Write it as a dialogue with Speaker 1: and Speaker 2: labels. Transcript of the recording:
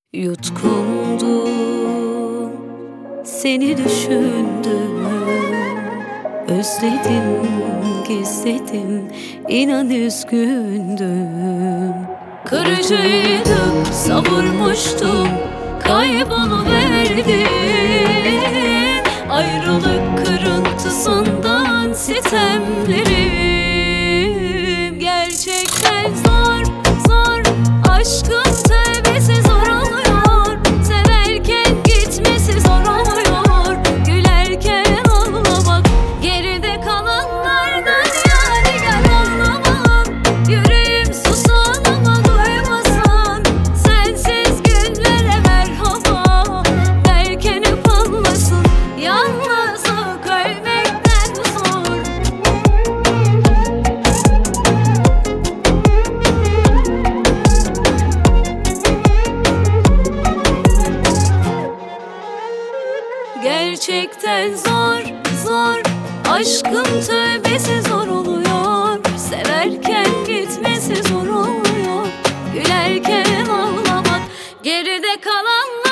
Speaker 1: Yutkundum, seni düşündüm, özledim, gizledim, inan üzgündüm. Kırıcıydım, savurmuştum, kayboluverdim. Ayrılık kırıntısından sitemlerim. Gerçekten zor, zor, aşkın tövbesi zor oluyor. Severken gitmesi zor oluyor. Gülerken ağlamak, geride kalanlardan yadigar olmamak. Yüreğim susan ama duymasan, sensiz günlere merhaba derken hep anlasın. Yalnızlık ölmekten zor. Gerçekten zor, zor, aşkın tövbesi zor oluyor. Severken gitmesi zor oluyor. Gülerken ağlamak, geride kalan